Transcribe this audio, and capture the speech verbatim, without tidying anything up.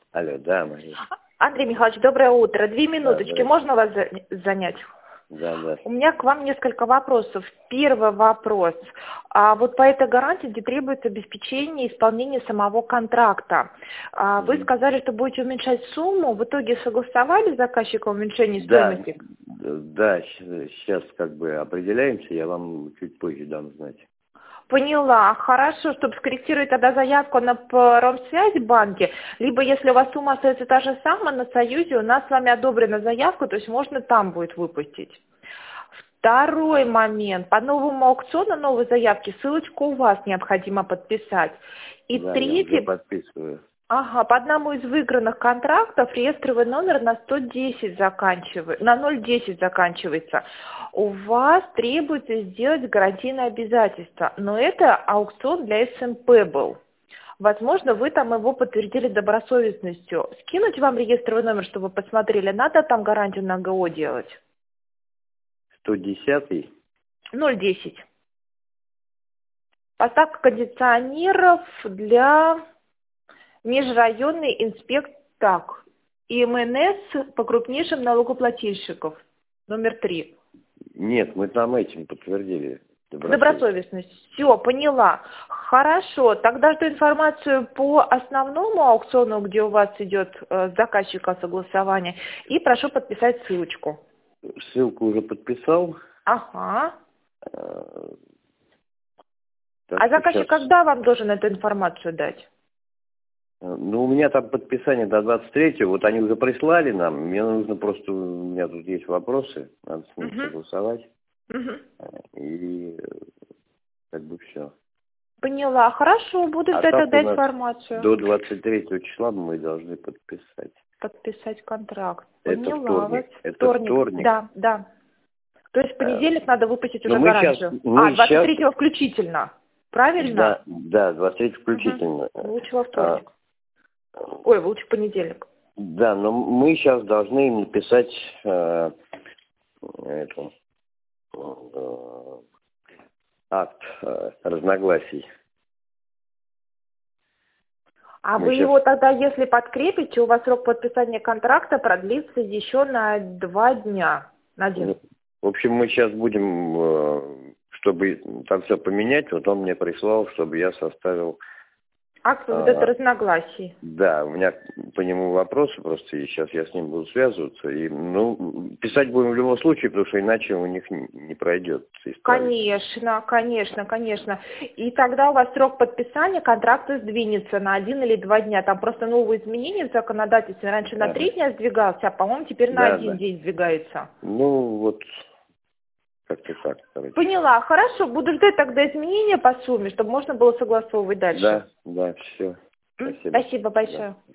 Алло, да, Мария. Андрей Михайлович, доброе утро. Две минуточки. Да, Можно вас за- занять? да, да. У меня к вам несколько вопросов. Первый вопрос. А вот по этой гарантии, где требуется обеспечение исполнения самого контракта, а вы Мгм. сказали, что будете уменьшать сумму. В итоге согласовали с заказчиком уменьшение Да, стоимости? да, сейчас как бы определяемся, я вам чуть позже дам знать. Поняла. Хорошо, чтобы скорректировать тогда заявку на Промсвязь банке, либо если у вас сумма остается та же самая, на Союзе у нас с вами одобрена заявка, то есть можно там будет выпустить. Второй момент. По новому аукциону новой заявки ссылочку у вас необходимо подписать. И Да, я уже третий, подписываю. ага, по одному из выигранных контрактов реестровый номер на сто десять заканчивается, на ноль десять заканчивается. У вас требуется сделать гарантийное обязательство, но это аукцион для эс эм пэ был. Возможно, вы там его подтвердили добросовестностью. Скинуть вам реестровый номер, чтобы вы посмотрели, надо там гарантию на гэ о делать? сто десятый. ноль десять. Поставка кондиционеров для межрайонной инспекции, так, и эм эн эс по крупнейшим налогоплательщиков, номер три. Нет, мы там этим подтвердили. Добросовестно. Добросовестность. Все, поняла. Хорошо, тогда жду информацию по основному аукциону, где у вас идет э, с заказчика согласование, и прошу подписать ссылочку. Ссылку уже подписал. Ага. э, так А что заказчик щас- когда вам должен эту информацию дать? Ну, у меня там подписание до двадцать третьего, вот они уже прислали нам, мне нужно просто, у меня тут есть вопросы, надо с ним Угу. согласовать, Угу. и э, как бы все. Поняла. Хорошо, буду А ждать так тогда у нас информацию. до двадцать третьего числа мы должны подписать. Подписать контракт. Это Поняла вас. вторник, это Вторник. вторник. Да, да. То есть в Э, понедельник надо выпустить Но уже мы сейчас, гарантию. А, мы двадцать сейчас, третьего включительно. Правильно? да, да, двадцать третьего Угу. включительно. Лучше во А, вторник. Ой, лучше в понедельник. да, но мы сейчас должны им написать э, эту, э, акт э, разногласий. А Мы вы сейчас, его тогда, если подкрепите, у вас срок подписания контракта продлится еще на два дня. На один. в общем, мы сейчас будем, э, чтобы там все поменять, вот он мне прислал, чтобы я составил. Акт вот это э, разногласий. Да, у меня по нему вопросы просто, и сейчас я с ним буду связываться. И, ну, писать будем в любом случае, потому что иначе у них не, не пройдет. Конечно, конечно, конечно. И тогда у вас срок подписания контракта сдвинется на один или два дня. Там просто новые изменения в законодательстве. Раньше на три Ага. дня сдвигался, а, по-моему, теперь на Да, один да. день сдвигается. Ну, вот, как-то так, короче. Поняла. Хорошо, буду ждать тогда изменения по сумме, чтобы можно было согласовывать дальше. Да, да, все. М, Спасибо. Спасибо Да. большое.